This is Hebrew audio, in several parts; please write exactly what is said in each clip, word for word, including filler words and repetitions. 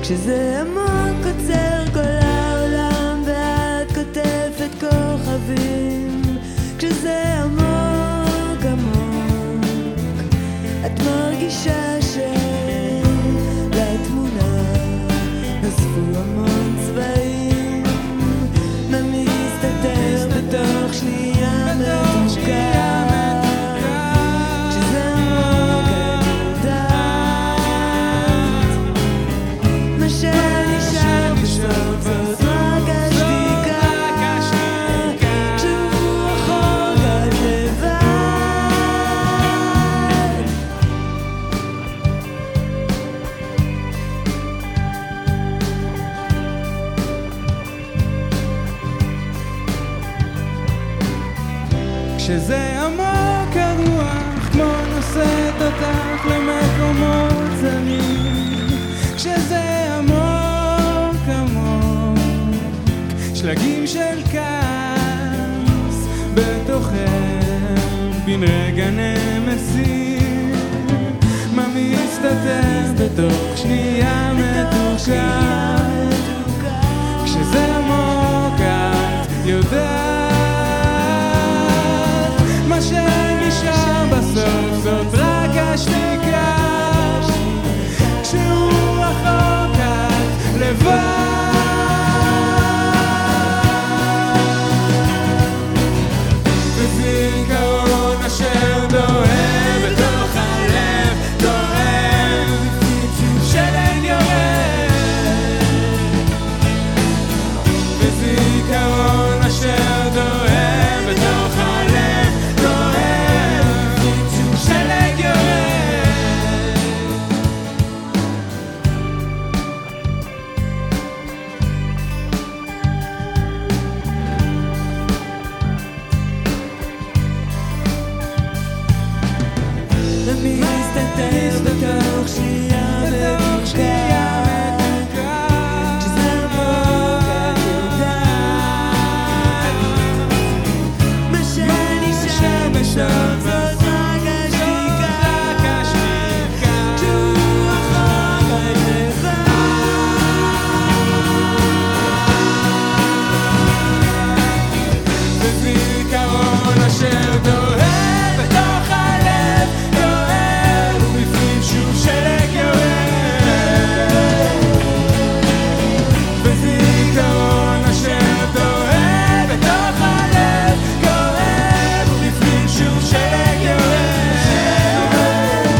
כשזה עמוק עוצר כל העולם ואת כותבת כוכבים. כשזה עמוק עמוק את מרגישה שלתמונה נוספו המון צבעים. מה מסתתר בתוך שנייה מתוקה. כשזה עמוק את יודעת מה שנשאר בסוף זאת רק השתיקה. כשהוא רחוק את לבד. כשזה עמוק הרוח כמו נושאת אותך למקומות זרים. כשזה עמוק עמוק שלגים של כעס בתוכם בין רגע נמסים. מה מסתתר בתוך שנייה מתוקה. כשזה עמוק את יודעת מה שנשאר בסוף זאת רק השתיקה. כשהוא רחוק את לבד. וזיכרון אשר דוהר בתוך הלב דוהר שלג יורד. וזיכרון אשר דוהר בתוך הלב דוהר שלג יורד. ומי מסתתר בתוך שנייה מתוקה. כשזה עמוק את יודעת מה שנשאר בסוף זאת רק השתיקה. כשהוא רחוק את לבד. וזיכרון אשר דוהר בתוך הלב דוהר ובפנים שוב שלג יורד. וזיכרון אשר דוהר בתוך הלב דוהר ובפנים שוב שלג יורד.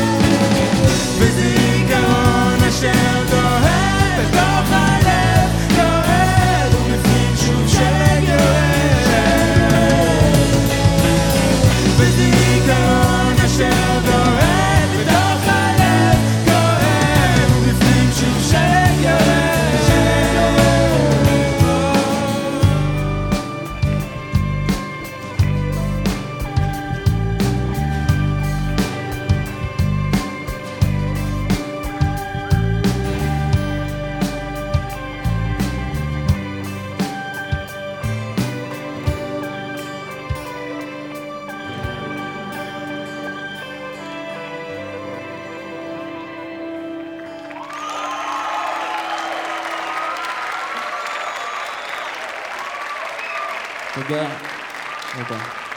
וזיכרון אשר דוהר בתוך הלב דוהר ובפנים שוב שלג יורד. וזיכרון אשר דוהר בתוך הלב דוהר ובפנים שוב שלג יורד. תודה. תודה.